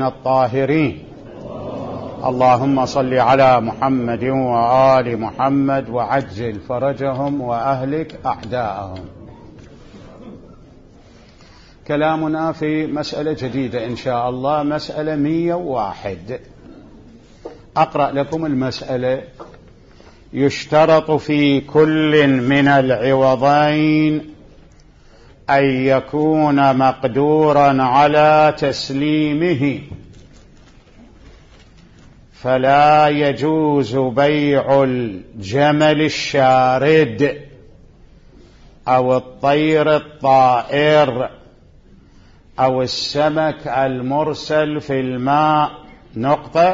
الطيبين الطاهرين. اللهم صل على محمد وآل محمد وعجل فرجهم وأهلك أعداءهم. كلامنا في مسألة جديدة إن شاء الله، مسألة 101. أقرأ لكم المسألة. يشترط في كل من العوضين أن يكون مقدورا على تسليمه، فلا يجوز بيع الجمل الشارد أو الطير الطائر أو السمك المرسل في الماء نقطة.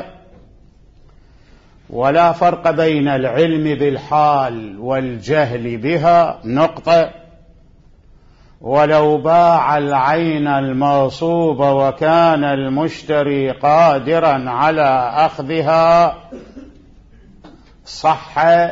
ولا فرق بين العلم بالحال والجهل بها نقطة. ولو باع العين المغصوبة وكان المشتري قادرا على أخذها صح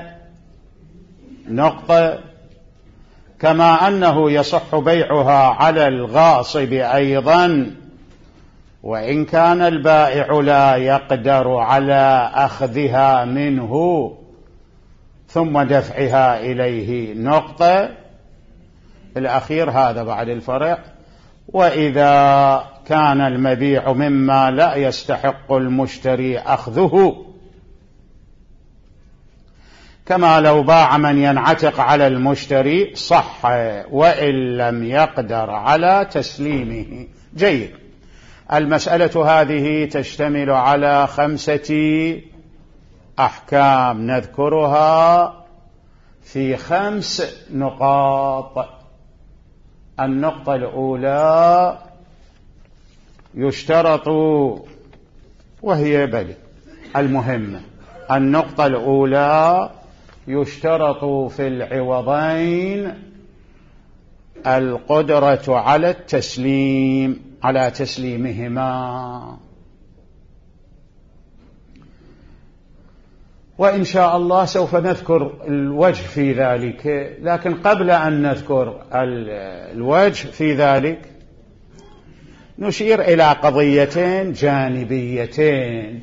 نقطة. كما أنه يصح بيعها على الغاصب أيضا، وإن كان البائع لا يقدر على أخذها منه ثم دفعها إليه نقطة. الأخير هذا بعد الفرق. وإذا كان المبيع مما لا يستحق المشتري أخذه، كما لو باع من ينعتق على المشتري صح وإن لم يقدر على تسليمه. جيد. المسألة هذه تشتمل على 5 أحكام نذكرها في 5 نقاط. النقطة الأولى: يشترط، وهي بل المهمة، النقطة الأولى: يشترط في العوضين القدرة على التسليم، على تسليمهما. وإن شاء الله سوف نذكر الوجه في ذلك، لكن قبل أن نذكر الوجه في ذلك نشير إلى قضيتين جانبيتين.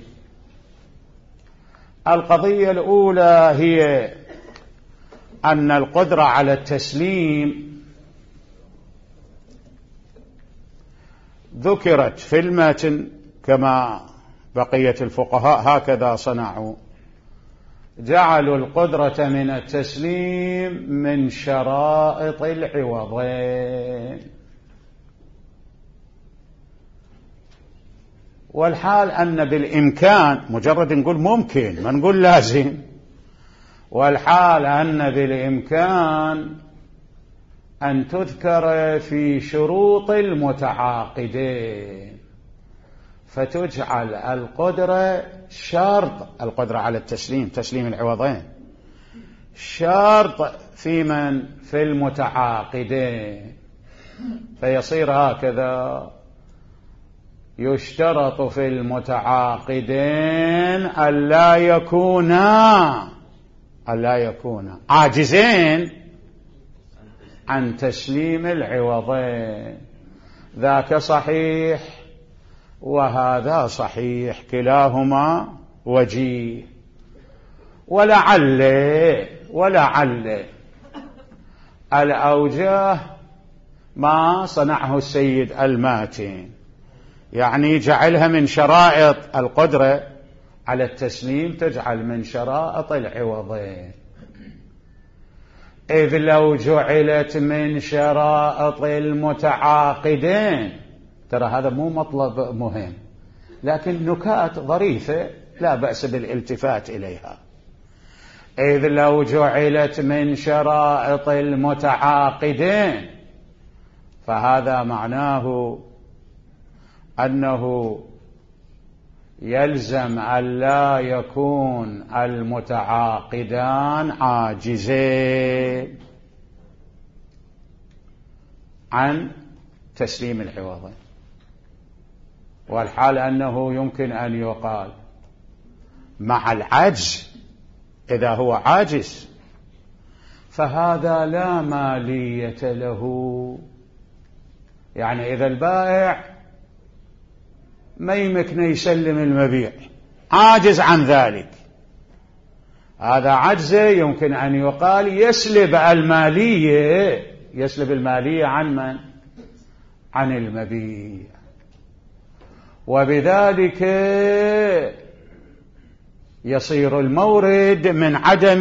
القضية الأولى هي أن القدرة على التسليم ذكرت في المتن كما بقية الفقهاء هكذا صنعوا، جعلوا القدرة من التسليم من شرائط العوضين. والحال أن بالإمكان، مجرد نقول ممكن ما نقول لازم، والحال أن بالإمكان أن تذكر في شروط المتعاقدين، فتجعل القدرة شرط، القدرة على التسليم، تسليم العوضين شرط في من في المتعاقدين. فيصير هكذا: يشترط في المتعاقدين ألا يكونا عاجزين عن تسليم العوضين. ذاك صحيح وهذا صحيح، كلاهما وجيه. ولعل الأوجه ما صنعه السيد الماتن، يعني جعلها من شرائط القدرة على التسليم، تجعل من شرائط العوضين. إذ لو جعلت من شرائط المتعاقدين، ترى هذا مو مطلب مهم، لكن نكات ظريفة لا بأس بالالتفات إليها. إذ لو جعلت من شرائط المتعاقدين، فهذا معناه أنه يلزم أن لا يكون المتعاقدان عاجزين عن تسليم العوضين. والحال أنه يمكن أن يقال مع العجز، إذا هو عاجز فهذا لا مالية له. يعني إذا البائع ما يمكن يسلم المبيع، عاجز عن ذلك، هذا عجزه يمكن أن يقال يسلب المالية عن من؟ عن المبيع. وبذلك يصير المورد من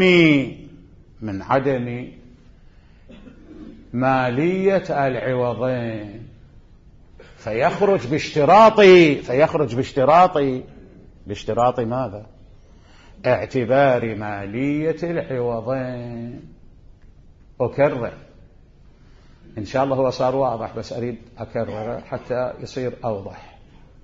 عدم مالية العوضين، فيخرج باشتراط ماذا؟ اعتبار مالية العوضين. أكرر إن شاء الله، هو صار واضح بس أريد أكرره حتى يصير أوضح.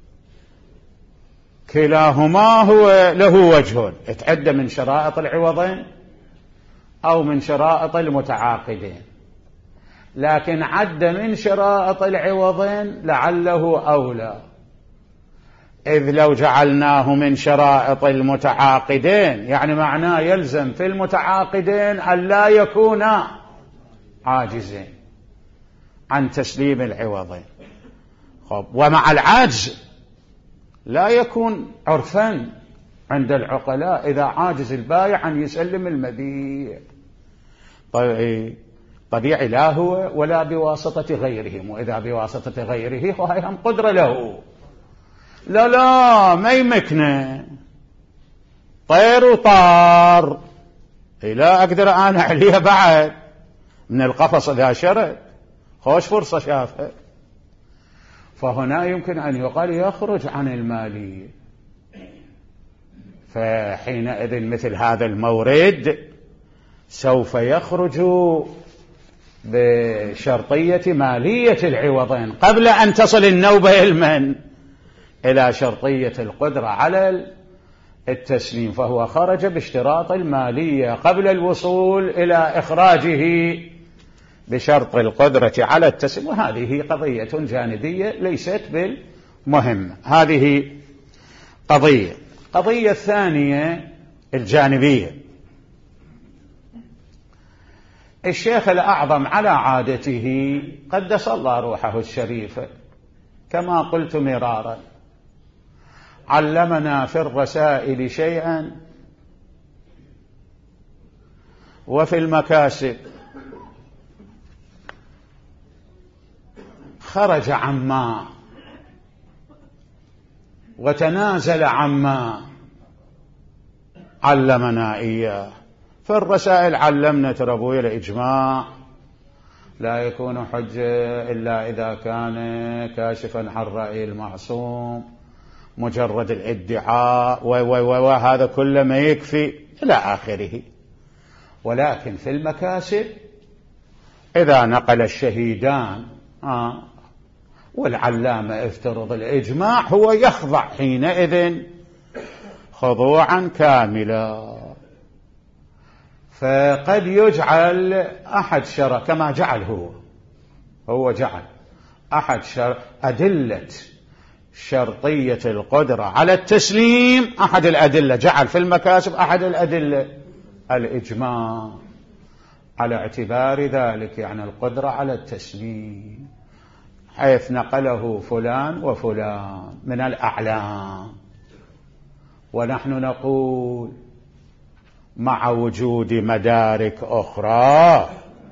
كلاهما هو له وجه، اتعدى من شرائط العوضين أو من شرائط المتعاقدين، لكن عد من شرائط العوضين لعله أولى، إذ لو جعلناه من شرائط المتعاقدين يعني معناه يلزم في المتعاقدين أن لا يكونا عاجزين عن تسليم العوضين. ومع العجز لا يكون عرفا عند العقلاء إذا عاجز البائع أن يسلم المبيع. طبيعي لا هو ولا بواسطة غيرهم، وإذا بواسطة غيره فهي هم قدرة له. لا ما يمكنه، طير وطار لا أقدر أنا عليها بعد من القفص إذا شرد، خوش فرصة شافها. فهنا يمكن أن يقال يخرج عن المالية، فحينئذ مثل هذا المورد سوف يخرج بشرطية مالية العوضين قبل أن تصل النوبة إلى شرطية القدرة على التسليم، فهو خرج باشتراط المالية قبل الوصول إلى إخراجه بشرط القدرة على التسليم. وهذه قضية جانبية ليست بالمهمة. هذه قضية الثانية الجانبية. الشيخ الأعظم على عادته قدس الله روحه الشريفة كما قلت مرارا علمنا في الرسائل شيئا وفي المكاسب خرج عما وتنازل عما علمنا إياه. في الرسائل علمنا تربوي الإجماع لا يكون حجة إلا إذا كان كاشفا عن رأي المعصوم، مجرد الادعاء وهذا كله ما يكفي إلى آخره. ولكن في المكاسب إذا نقل الشهيدان والعلامة افترض الإجماع، هو يخضع حينئذ خضوعا كاملا. فقد يجعل أحد شرط كما جعل هو جعل أحد أدلة شرطية القدرة على التسليم، أحد الأدلة جعل في المكاسب أحد الأدلة الإجماع على اعتبار ذلك، يعني القدرة على التسليم، حيث نقله فلان وفلان من الأعلام. ونحن نقول مع وجود مدارك أخرى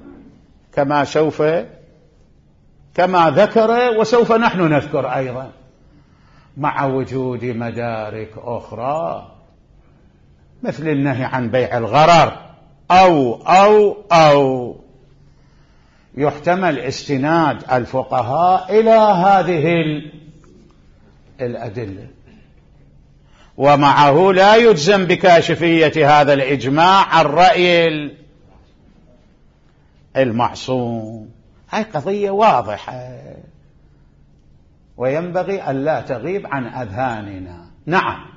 كما ذكر وسوف نحن نذكر أيضا، مع وجود مدارك أخرى مثل النهي عن بيع الغرر أو يحتمل استناد الفقهاء إلى هذه الأدلة، ومعه لا يجزم بكاشفية هذا الإجماع عن رأي المعصوم. هاي قضية واضحة وينبغي أن لا تغيب عن أذهاننا. نعم،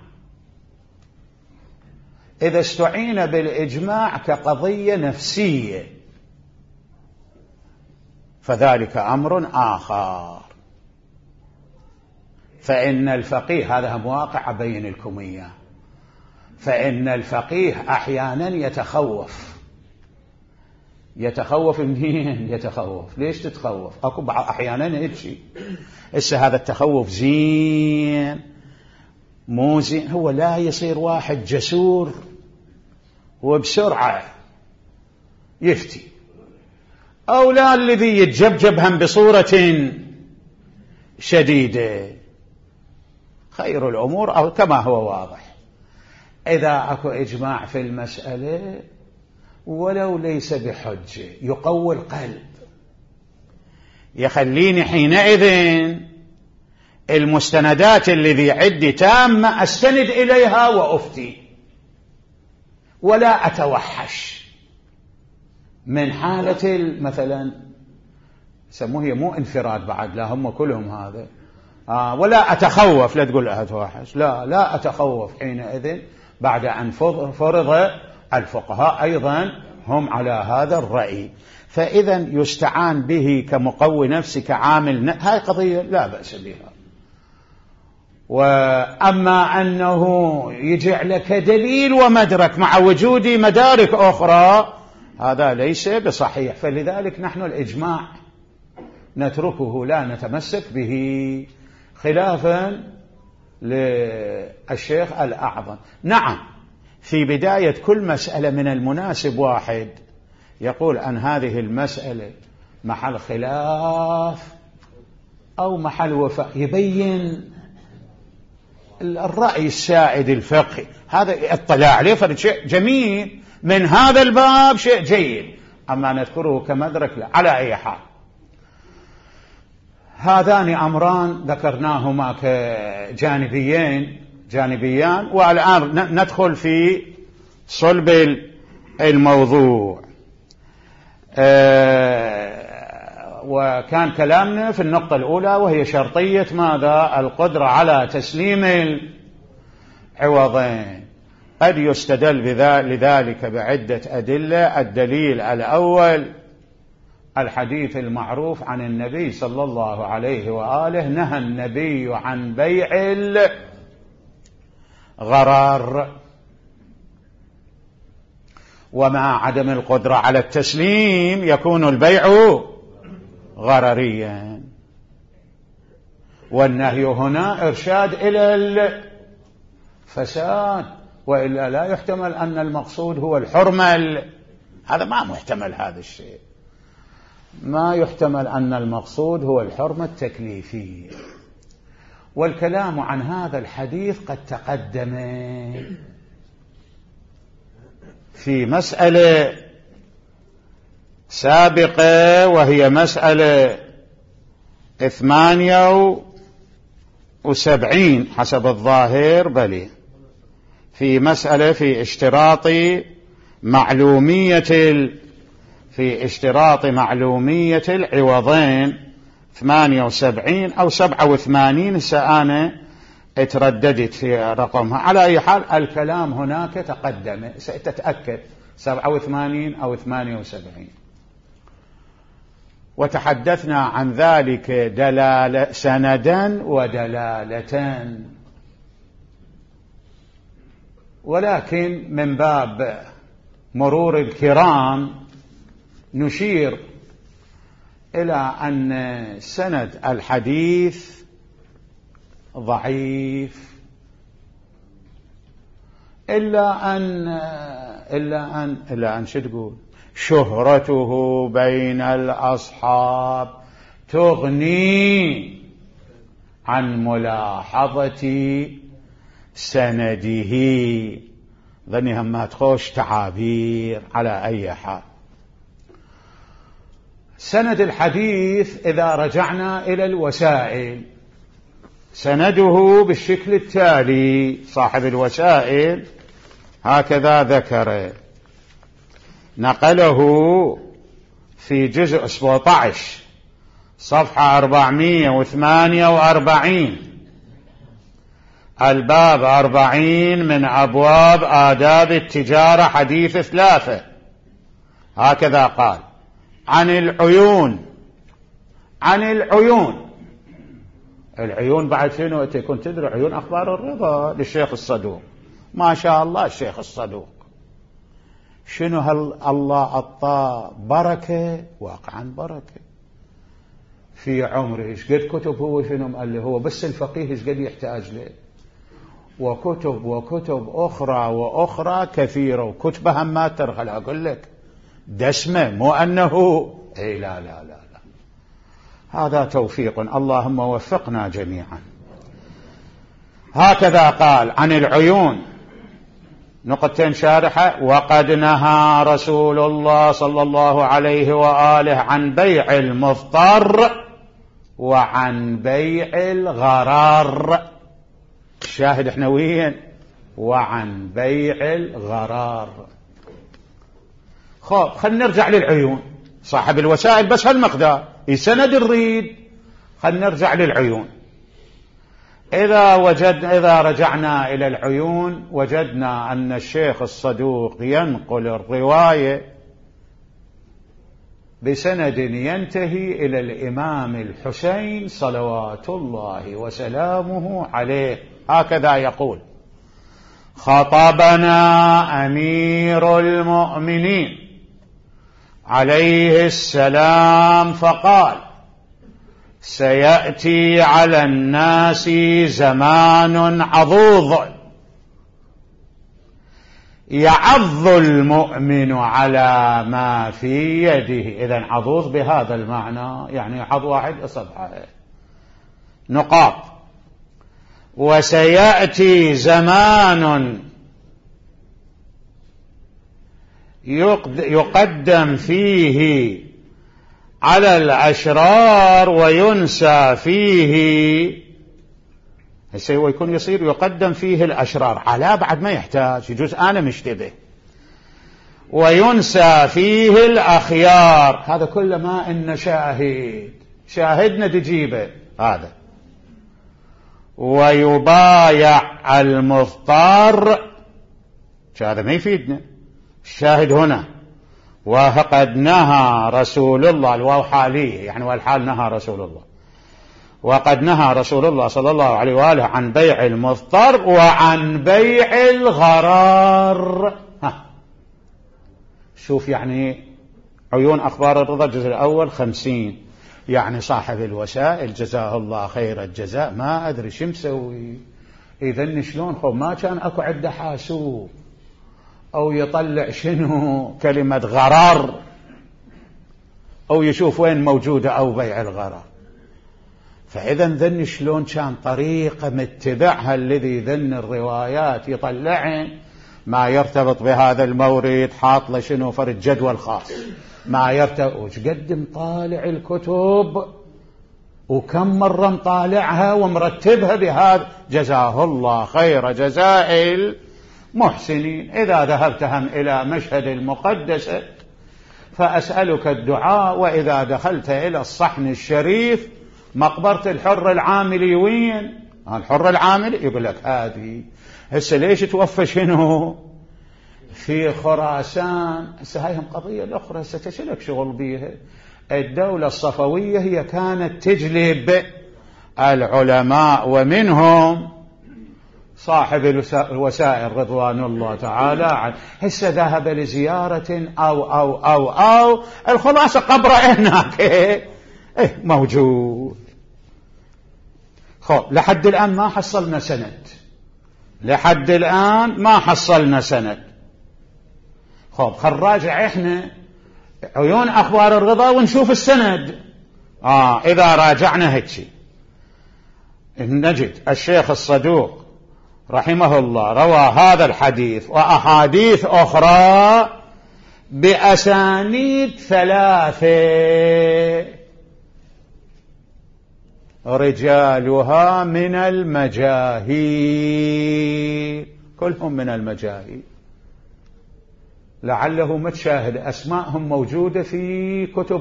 إذا استعين بالإجماع كقضية نفسية فذلك أمر آخر، فإن الفقيه، هذا مواقع بين لكم إياه، فإن الفقيه أحيانا يتخوف يتخوف منين؟ يتخوف ليش تتخوف؟ أكو أحيانا هيك شيء. هسه هذا التخوف زين مو زين؟ هو لا يصير واحد جسور وبسرعة يفتي، أو لا الذي يتجبجب هم بصورة شديدة. خير الأمور أو كما هو واضح، إذا أكو إجماع في المسألة ولو ليس بحجة يقوي القلب، يخليني حينئذ المستندات الذي عندي تامة أستند إليها وأفتي، ولا أتوحش من حالة مثلا سموه هي مو انفراد بعد، لا هم كلهم هذا ولا أتخوف. لا تقول أتوحش، لا أتخوف حينئذ بعد أن فرض الفقهاء أيضا هم على هذا الرأي. فإذا يستعان به كمقوي نفسي كعامل هاي قضية لا بأس بها. وأما أنه يجعل كدليل ومدرك مع وجود مدارك أخرى هذا ليس بصحيح. فلذلك نحن الإجماع نتركه لا نتمسك به، خلافا للشيخ الأعظم. نعم في بداية كل مسألة من المناسب واحد يقول أن هذه المسألة محل خلاف أو محل وفاء، يبين الرأي السائد الفقهي، هذا اطلاع عليه فرد شيء جميل من هذا الباب، شيء جيد. أما نذكره كمدرك لا. على أي حال هذان أمران ذكرناهما جانبيان، والآن ندخل في صلب الموضوع. وكان كلامنا في النقطة الأولى وهي شرطية ماذا؟ القدرة على تسليم العوضين. قد يستدل لذلك بعدة أدلة. الدليل الأول الحديث المعروف عن النبي صلى الله عليه وآله، نهى النبي عن بيع الغرر، ومع عدم القدرة على التسليم يكون البيع غرريا. والنهي هنا إرشاد إلى الفساد، وإلا لا يحتمل أن المقصود هو الحرمة. هذا ما محتمل، هذا الشيء ما يحتمل أن المقصود هو الحرمة التكليفية. والكلام عن هذا الحديث قد تقدم في مسألة سابقة، وهي مسألة 78 حسب الظاهر، بل في مسألة في اشتراط معلومية العوضين 78 أو 87. سأنا اترددت في رقمها. على أي حال الكلام هناك تقدم، ستتأكد 87 أو 78. وتحدثنا عن ذلك سندا ودلالة، ولكن من باب مرور الكرام نشير إلى أن سند الحديث ضعيف، إلا أن شو تقول؟ شهرته بين الأصحاب تغني عن ملاحظة سنده. ظني هم تخوش تعابير. على أي حال سند الحديث إذا رجعنا إلى الوسائل سنده بالشكل التالي. صاحب الوسائل هكذا ذكر، نقله في جزء 17 صفحة 448، الباب 40 من أبواب آداب التجارة، حديث 3. هكذا قال: عن العيون. العيون بعد شنو؟ تكون تدري عيون أخبار الرضا للشيخ الصدوق، ما شاء الله الشيخ الصدوق شنو هل الله أعطاه بركة؟ واقعا بركة في عمره. ايش قد كتب هو شنو مؤلف؟ هو بس الفقيه ايش قد يحتاج له، وكتب أخرى وأخرى كثيرة، وكتبها ما ترخل. أقول لك دسمة، مو أنه لا لا لا لا، هذا توفيق، اللهم وفقنا جميعا. هكذا قال عن العيون. نقطتين شارحة. وقد نهى رسول الله صلى الله عليه وآله عن بيع المضطر وعن بيع الغرار. الشاهد احنا وين؟ وعن بيع الغرار. خب خلينا نرجع للعيون. صاحب الوسائل بس هالمقدار يسند الريد. خلينا نرجع للعيون. إذا رجعنا إلى العيون وجدنا أن الشيخ الصدوق ينقل الرواية بسند ينتهي إلى الإمام الحسين صلوات الله وسلامه عليه. هكذا يقول: خطبنا أمير المؤمنين عليه السلام فقال: سيأتي على الناس زمان عضوض يعض المؤمن على ما في يده. إذن عضوض بهذا المعنى يعني يعض واحد أصبعه نقاط. وسيأتي زمان يقدم فيه على الأشرار وينسى فيه. هو يكون يصير يقدم فيه الأشرار على بعد ما يحتاج، يجوز أنا مشتبه، وينسى فيه الأخيار. هذا كل ما إن شاهدنا تجيبه هذا. ويبايع المضطر، هذا ما يفيدنا. الشاهد هنا وقد نهى رسول الله، الواو حاليه يعني والحال نهى رسول الله، وقد نهى رسول الله صلى الله عليه وآله عن بيع المضطر وعن بيع الغرار. شوف يعني عيون أخبار الرضا الجزء الأول 50. يعني صاحب الوسائل جزاه الله خير الجزاء ما أدري شو مسوي. إذن شلون خب ما كان أكو عنده حاسوب أو يطلع شنو كلمة غرار أو يشوف وين موجودة أو بيع الغرار. فإذا ذن شلون كان طريقة متبعها الذي ذن الروايات يطلعن ما يرتبط بهذا المورد، حاط له شنو فرد جدول خاص ما يرتبط. وش قد مطالع الكتب وكم مرة مطالعها ومرتبها بهذا. جزاه الله خير جزاء المحسنين. إذا ذهبت هم إلى مشهد المقدسة فأسألك الدعاء، وإذا دخلت إلى الصحن الشريف مقبرة الحر العاملي وين؟ الحر العاملي يقول لك هذه هسه ليش توفى شنو في خراسان. هسه هاي هم قضية الأخرى، هسه تشلك شغل بيها. الدولة الصفوية هي كانت تجلب العلماء ومنهم صاحب الوسائل رضوان الله تعالى عنه. هسه ذهب لزيارة أو الخلاصة قبره هناك موجود. خب لحد الآن ما حصلنا سند، لحد الآن ما حصلنا سند. خب خل نراجع احنا عيون أخبار الرضا ونشوف السند. إذا راجعنا هيك نجد الشيخ الصدوق رحمه الله روى هذا الحديث وأحاديث أخرى بأسانيد 3 رجالها من المجاهيل، كلهم من المجاهيل. لعله متشاهد أسماءهم موجودة في كتب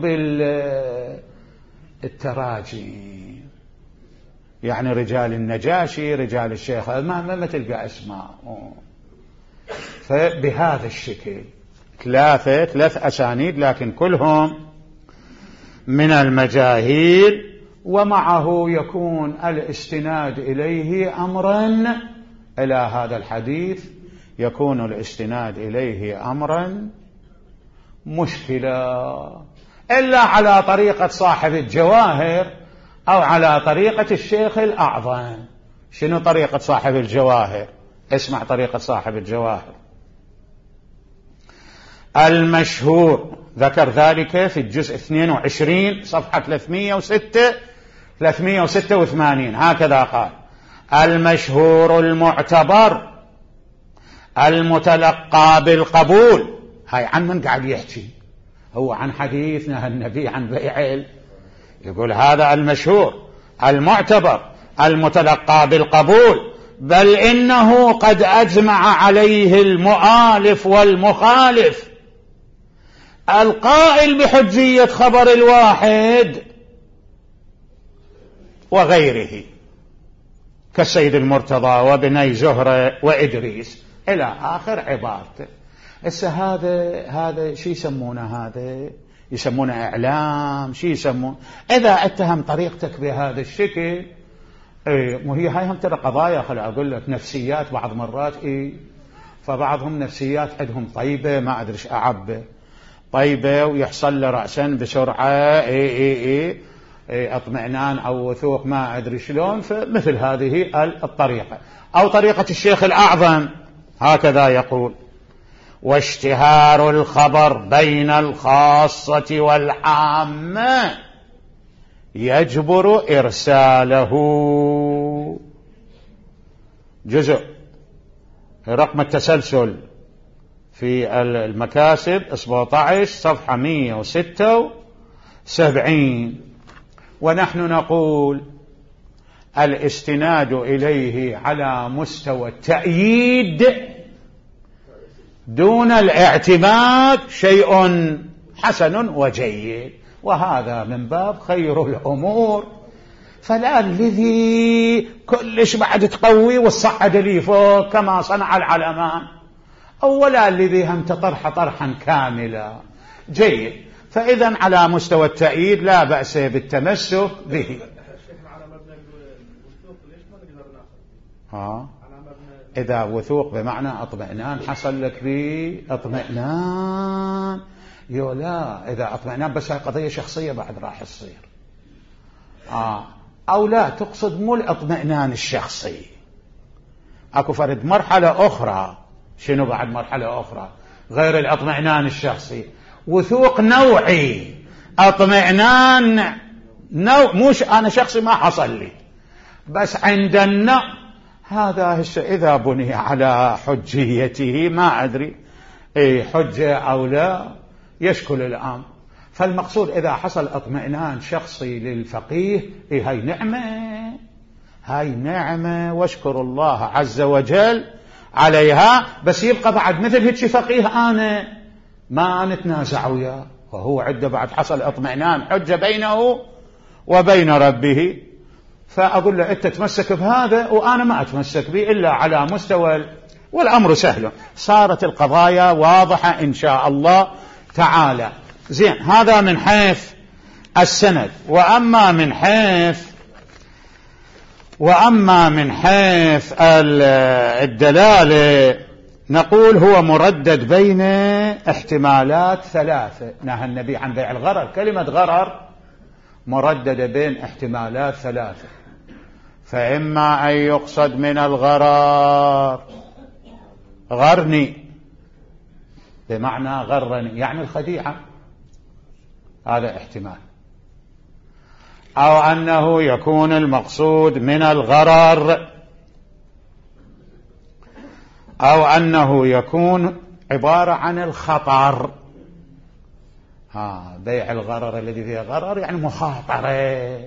التراجم، يعني رجال النجاشي، رجال الشيخ، ما تلقى أسماء. فبهذا الشكل 3 أسانيد لكن كلهم من المجاهيل، ومعه يكون الاستناد إليه أمرا إلى هذا الحديث يكون الاستناد إليه أمرا مشكلا، إلا على طريقة صاحب الجواهر أو على طريقة الشيخ الأعظم. شنو طريقة صاحب الجواهر؟ اسمع طريقة صاحب الجواهر. المشهور ذكر ذلك في الجزء 22 صفحة 386 هكذا قال: المشهور المعتبر المتلقى بالقبول. هاي عن من قاعد يحكي؟ هو عن حديث نهى النبي عن بيع. يقول هذا المشهور المعتبر المتلقى بالقبول، بل إنه قد أجمع عليه المؤالف والمخالف القائل بحجية خبر الواحد وغيره كالسيد المرتضى وابني زهرة وإدريس إلى آخر عبارته. هذا شي يسمونه؟ هذا يسمونه إعلام؟ شي يسمونه؟ إذا اتهم طريقتك بهذا الشكل، وهي هاي هم ترى قضايا، خل أقول لك، نفسيات بعض مرات. فبعضهم نفسيات عندهم طيبة، ما أدري ايش أعبه، طيبة ويحصل له رأسا بسرعة اطمئنان أو وثوق، ما أدري شلون. فمثل هذه الطريقة. أو طريقة الشيخ الأعظم هكذا يقول: واشتهار الخبر بين الخاصة والعامة يجبر إرساله. جزء رقم التسلسل في المكاسب 17 صفحة 176. ونحن نقول الاستناد إليه على مستوى التأييد دون الاعتماد شيء حسن وجيد، وهذا من باب خير الأمور. فلا الذي كلش بعد تقوي والصعد لي فوق كما صنع العلمان، أولا الذي هم تطرح طرحا كاملا جيد. فإذا على مستوى التأييد لا بأس بالتمسك به. إذا وثوق بمعنى اطمئنان حصل لك به اطمئنان، لا إذا اطمئنان بس هاي قضية شخصية بعد راح تصير. أو لا تقصد مو الاطمئنان الشخصي، أكو فرد مرحلة أخرى. شنو بعد مرحلة أخرى غير الاطمئنان الشخصي؟ وثوق نوعي، اطمئنان مش أنا شخصي ما حصل لي، بس عند النوع هذا إذا بني على حجيته ما أدري حجة أو لا يشكل الأمر. فالمقصود إذا حصل اطمئنان شخصي للفقيه، هاي نعمة واشكر الله عز وجل عليها. بس يبقى بعد مثل هيك فقيه أنا ما نتنازع وياه، وهو عده بعد حصل اطمئنان حجة بينه وبين ربه. فأقول له أنت تتمسك بهذا وأنا ما أتمسك به إلا على مستوى والأمر سهل. صارت القضايا واضحة إن شاء الله تعالى. زين، هذا من حيث السند. وأما من حيث الدلالة نقول هو مردد بين احتمالات ثلاثة. نهى النبي عن بيع الغرر. كلمة غرر مرددة بين احتمالات ثلاثة. فإما أن يقصد من الغرار غرني بمعنى غرني، يعني الخديعة، هذا احتمال. أو أنه يكون المقصود من الغرر، أو أنه يكون عبارة عن الخطر. بيع الغرر الذي فيه غرر يعني مخاطرة،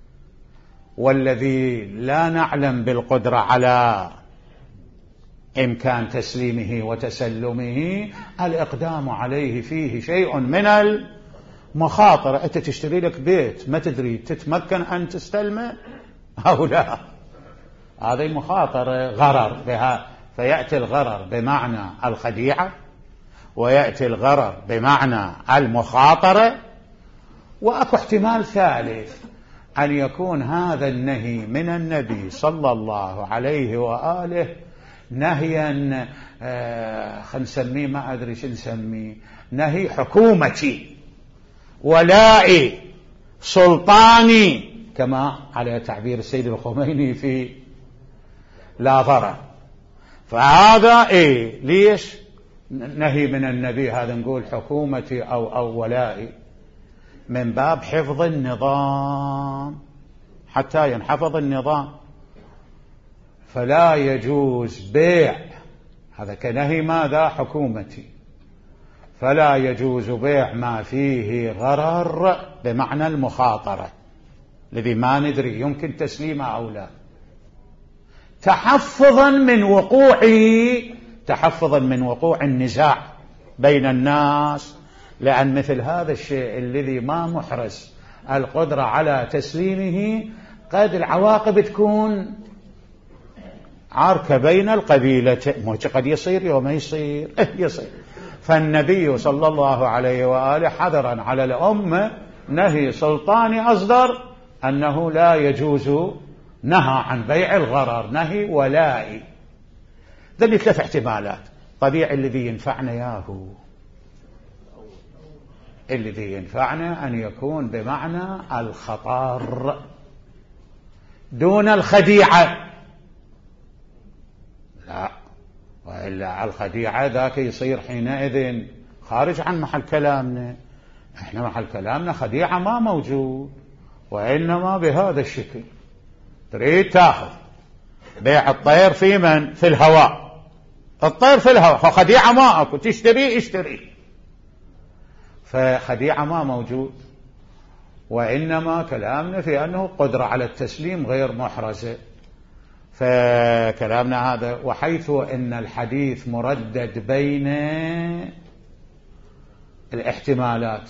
والذي لا نعلم بالقدرة على إمكان تسليمه وتسلمه الإقدام عليه فيه شيء من المخاطرة. أنت تشتري لك بيت ما تدري تتمكن أن تستلمه أو لا، هذه مخاطرة غرر بها. فيأتي الغرر بمعنى الخديعة، ويأتي الغرر بمعنى المخاطرة. وأكو احتمال ثالث، أن يكون هذا النهي من النبي صلى الله عليه وآله نهيا خلينا نسميه ما أدري شو نسميه، نهي حكومتي ولائي سلطاني كما على تعبير السيد الخميني في لا ضرر. فهذا ليش نهي من النبي هذا نقول حكومتي أو ولائي؟ من باب حفظ النظام، حتى ينحفظ النظام. فلا يجوز بيع، هذا كنهي ماذا؟ حكومتي. فلا يجوز بيع ما فيه غرر بمعنى المخاطرة الذي ما ندري يمكن تسليمه أو لا، تحفظا من وقوع النزاع بين الناس، لأن مثل هذا الشيء الذي ما محرز القدرة على تسليمه قد العواقب تكون عركة بين القبيلتين، قد يصير يوم يصير يصير. فالنبي صلى الله عليه وآله حذرا على الأمة نهي سلطاني أصدر أنه لا يجوز، نهى عن بيع الغرر، نهي ولائي. ذلك 3 احتمالات. طبيعي الذي ينفعنا ياهو، الذي ينفعنا أن يكون بمعنى الخطر دون الخديعة، لا، وإلا الخديعة ذاك يصير حينئذ خارج عن محل كلامنا. احنا محل كلامنا خديعة ما موجود، وإنما بهذا الشكل تريد تأخذ بيع الطير في من؟ في الهواء، الطير في الهواء، فخديعة ما أكو، تشتري اشتري، فخديعة ما موجود. وإنما كلامنا في أنه قدرة على التسليم غير محرزة. فكلامنا هذا، وحيث أن الحديث مردد بين الاحتمالات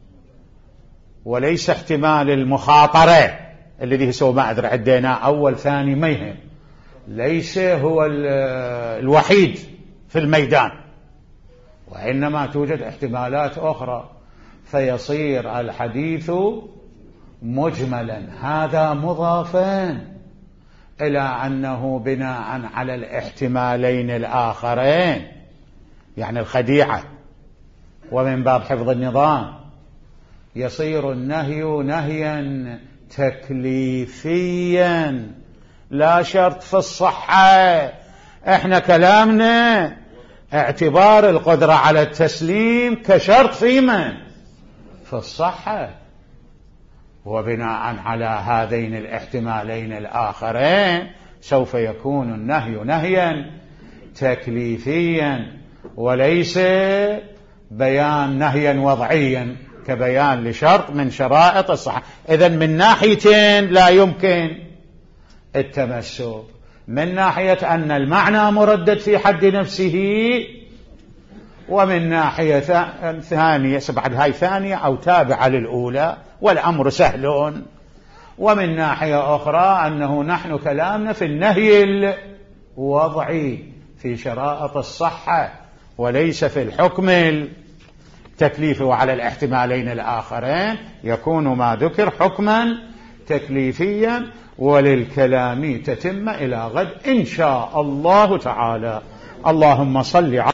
وليس احتمال المخاطرة الذي هو ما أدري عدينا أول ثاني ما يهم، ليس هو الوحيد في الميدان، وإنما توجد احتمالات أخرى، فيصير الحديث مجملا. هذا مضافا إلى أنه بناء على الاحتمالين الآخرين، يعني الخديعة ومن باب حفظ النظام، يصير النهي نهيا تكليفيا لا شرط في الصحة. احنا كلامنا اعتبار القدرة على التسليم كشرط في من؟ في الصحة. وبناء على هذين الاحتمالين الآخرين سوف يكون النهي نهيا تكليفيا وليس بيان نهيا وضعيا كبيان لشرط من شرائط الصحة. إذن من ناحيتين لا يمكن التمسك، من ناحية أن المعنى مردد في حد نفسه، ومن ناحية ثانية بعد هاي ثانية أو تابعة للأولى والأمر سهل، ومن ناحية أخرى أنه نحن كلامنا في النهي الوضعي في شرائط الصحة وليس في الحكم التكليفي. وعلى الاحتمالين الآخرين يكون ما ذكر حكما تكليفيا. وللكلام تتم إلى غد إن شاء الله تعالى. اللهم صل على